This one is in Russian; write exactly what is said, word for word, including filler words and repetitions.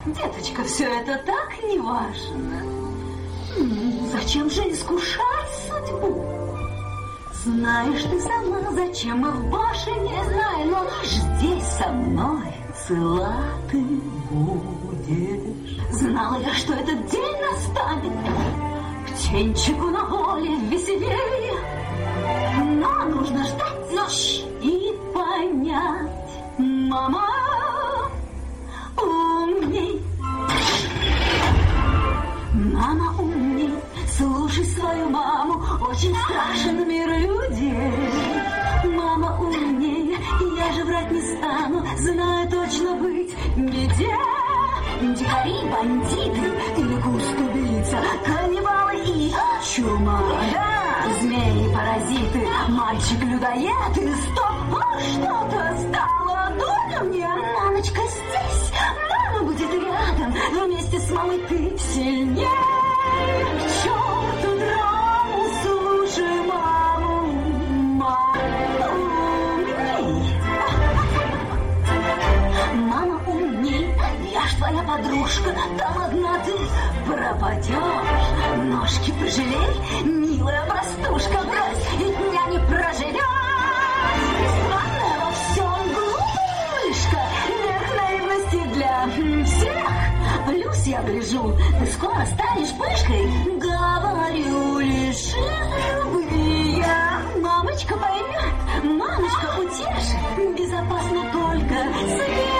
деточка, все это так неважно. Зачем же искушать судьбу? Знаешь ты сама, зачем мы в башне, знай, но здесь со мной цела ты будешь. Знала я, что этот день настанет, птенчику на воле веселее. Но нужно ждать ночь и понять, мама умней. Мама умней, слушай свою маму, очень страшен мир людей. Мама умнее, я же врать не стану, знаю точно быть беде. Дикари, бандиты, или куст-убийца, каннибалы и чума, да, змеи-паразиты, мальчик-людоед и стоп, а что-то стало дурно мне. Мамочка здесь, мама будет рядом, вместе с мамой ты сильнее. К черту драму, слушай маму, мама умней. Мама умней, я ж твоя подружка, там одна ты пропадешь. Ножки пожалей, милая простушка, брось, ведь меня не проживешь. Странная во всем глупая мышка, верх наивности для всех. Плюс я гляжу, ты скоро станешь пышкой, говорю лишь я. Мамочка поймет, мамочка утешит, безопасно только свет.